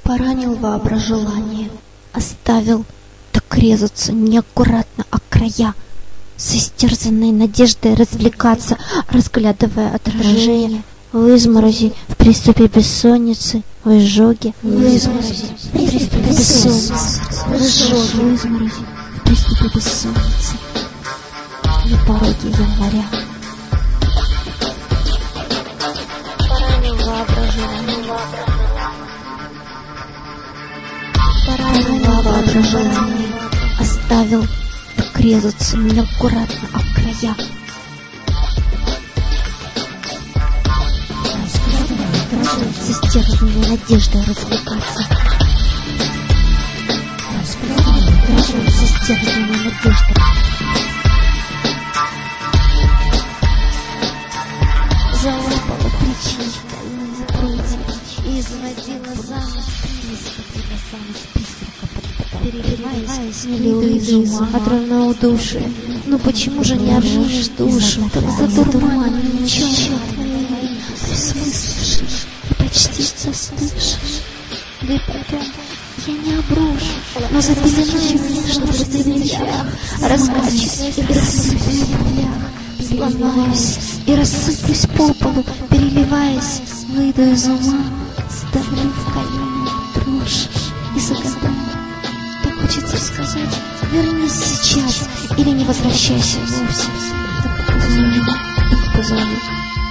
Поранил воображение, оставил так резаться неаккуратно о края, с истерзанной надеждой развлекаться, разглядывая отражение в изморози, в приступе бессонницы, в изжоге, в изморози, в приступе бессонницы, в изжоге, в изморози, в приступе бессонницы, на пороге января. Поранил воображение, поранил воображение, оставил так резаться неаккуратно о края. С истерзанной надеждой развлекаться. С истерзанной надеждой. Залапала причинственные прутья и изводила замок призрака, переливаясь милую из ума от равноудушия. Ну почему же не обнимешь душу, так задурманенную чарой твоей, присмыслившей и почти застывшей? Да и потом я не обрушу, но запеленаю нежно в плечах, раскачиваюсь и рассыплюсь в полях, сломаюсь и рассыплюсь по полу, переливаясь, выйду из ума, ставлю в колени дрожь и загадаю. Так хочется сказать: вернись сейчас или не возвращайся вовсе. Так позови, так позови.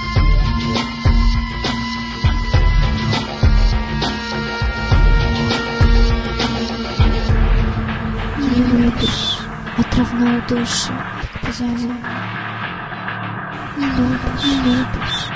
Не любишь от равноудушия, так позови. Не любишь, не любишь.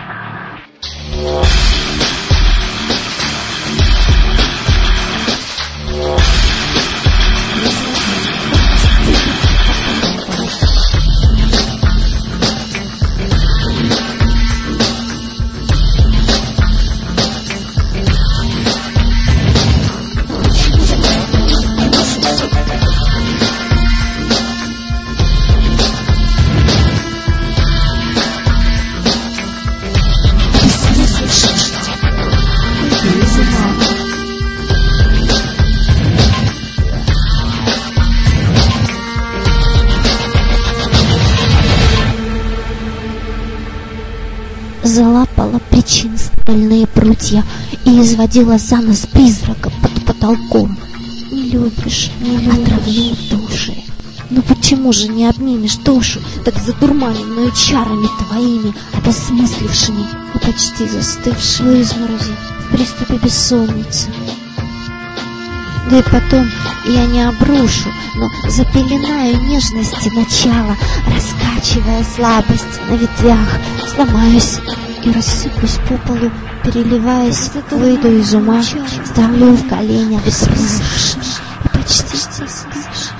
Залапала причин стальные прутья и изводила за нос призрака под потолком. Не любишь, не отравлю души. Ну почему же не обнимешь душу, так задурманенную чарами твоими, обосмыслившими и почти застывшей в изморози, в приступе бессонницы? Да и потом я не обрушу, но запеленаю нежности начала, раскачивая слабость на ветвях, сломаюсь и рассыплюсь по полу, переливаясь, выйду из ума, ставлю в колени бессмыслившим и почти застывшим.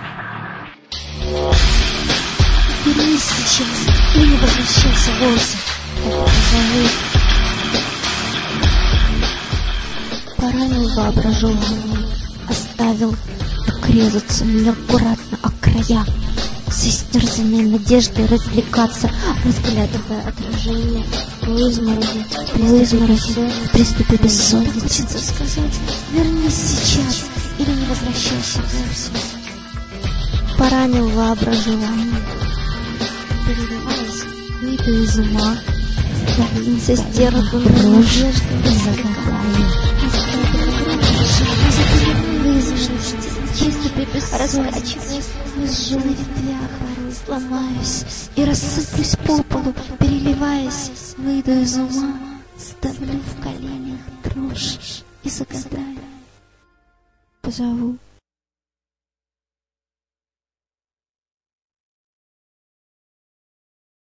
Вернись сейчас и не возвращайся вовсе. Поранил воображение, оставил так резаться неаккуратно о края, с истерзанной надеждой развлекаться, разглядывая отражение в изморози, в приступе бессонницы. Хочется сказать: вернись сейчас или не возвращайся вовсе. Поранил воображение, переливаясь, выйду из ума, с истерзанной надеждой загадаю. Раскачиваюсь в сжёных ветвях, сломаюсь и рассыплюсь по полу, переливаясь, выйду из ума, ставлю в коленях дрожь и загадаю. Позову.